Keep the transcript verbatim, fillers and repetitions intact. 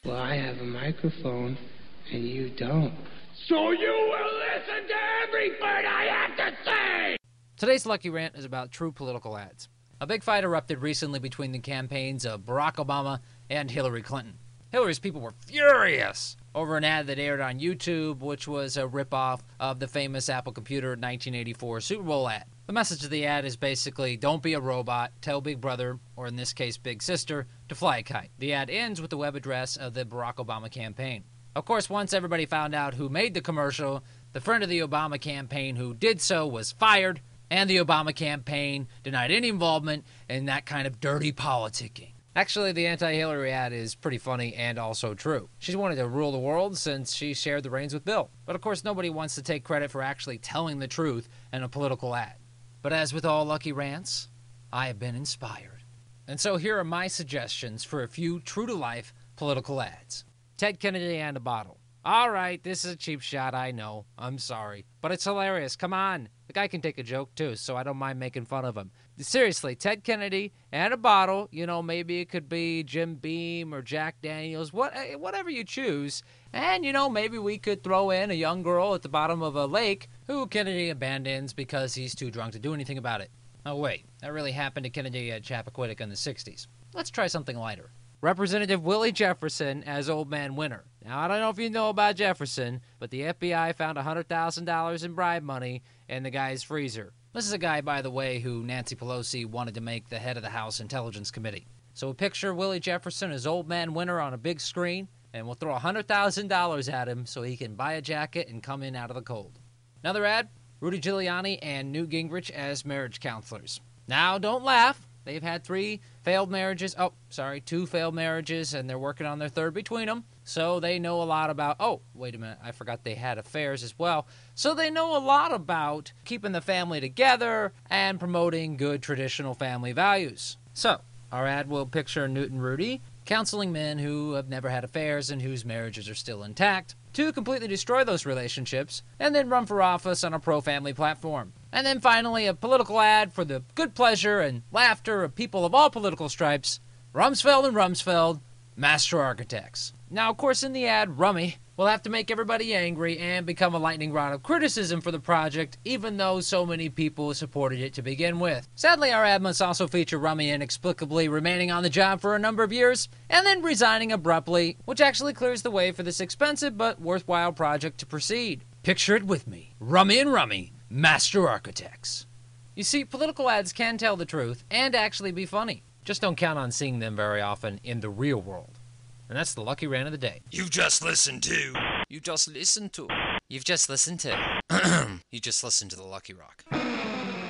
Well, I have a microphone, and you don't. So you will listen to every word I have to say! Today's Lucky Rant is about true political ads. A big fight erupted recently between the campaigns of Barack Obama and Hillary Clinton. Hillary's people were furious over an ad that aired on YouTube, which was a ripoff of the famous Apple Computer nineteen eighty-four Super Bowl ad. The message of the ad is basically, don't be a robot, tell Big Brother, or in this case Big Sister, to fly a kite. The ad ends with the web address of the Barack Obama campaign. Of course, once everybody found out who made the commercial, the friend of the Obama campaign who did so was fired, and the Obama campaign denied any involvement in that kind of dirty politicking. Actually, the anti-Hillary ad is pretty funny and also true. She wanted to rule the world since she shared the reins with Bill. But of course, nobody wants to take credit for actually telling the truth in a political ad. But as with all Lucky Rants, I have been inspired. And so here are my suggestions for a few true-to-life political ads. Ted Kennedy and a bottle. All right, this is a cheap shot, I know. I'm sorry. But it's hilarious. Come on. The guy can take a joke, too, so I don't mind making fun of him. Seriously, Ted Kennedy and a bottle. You know, maybe it could be Jim Beam or Jack Daniels, what, whatever you choose. And, you know, maybe we could throw in a young girl at the bottom of a lake who Kennedy abandons because he's too drunk to do anything about it. Oh, wait. That really happened to Kennedy at Chappaquiddick in the sixties. Let's try something lighter. Representative Willie Jefferson as Old Man Winter. Now, I don't know if you know about Jefferson, but the F B I found one hundred thousand dollars in bribe money in the guy's freezer. This is a guy, by the way, who Nancy Pelosi wanted to make the head of the House Intelligence Committee. So picture Willie Jefferson as Old Man Winter on a big screen, and we'll throw one hundred thousand dollars at him so he can buy a jacket and come in out of the cold. Another ad, Rudy Giuliani and Newt Gingrich as marriage counselors. Now, don't laugh. They've had three failed marriages. Oh, sorry, two failed marriages, and they're working on their third between them. So they know a lot about, oh, wait a minute, I forgot they had affairs as well. So they know a lot about keeping the family together and promoting good traditional family values. So, our ad will picture Newt and Rudy counseling men who have never had affairs and whose marriages are still intact to completely destroy those relationships and then run for office on a pro-family platform. And then finally, a political ad for the good pleasure and laughter of people of all political stripes, Rumsfeld and Rumsfeld, Master Architects. Now, of course, in the ad, Rummy will have to make everybody angry and become a lightning rod of criticism for the project, even though so many people supported it to begin with. Sadly, our ad must also feature Rummy inexplicably remaining on the job for a number of years, and then resigning abruptly, which actually clears the way for this expensive but worthwhile project to proceed. Picture it with me. Rummy and Rummy, Master Architects. You see, political ads can tell the truth and actually be funny. Just don't count on seeing them very often in the real world. And that's the Lucky Rant of the day. You've just listened to... You just listened to... You've just listened to... you just listened to the Lucky Rock.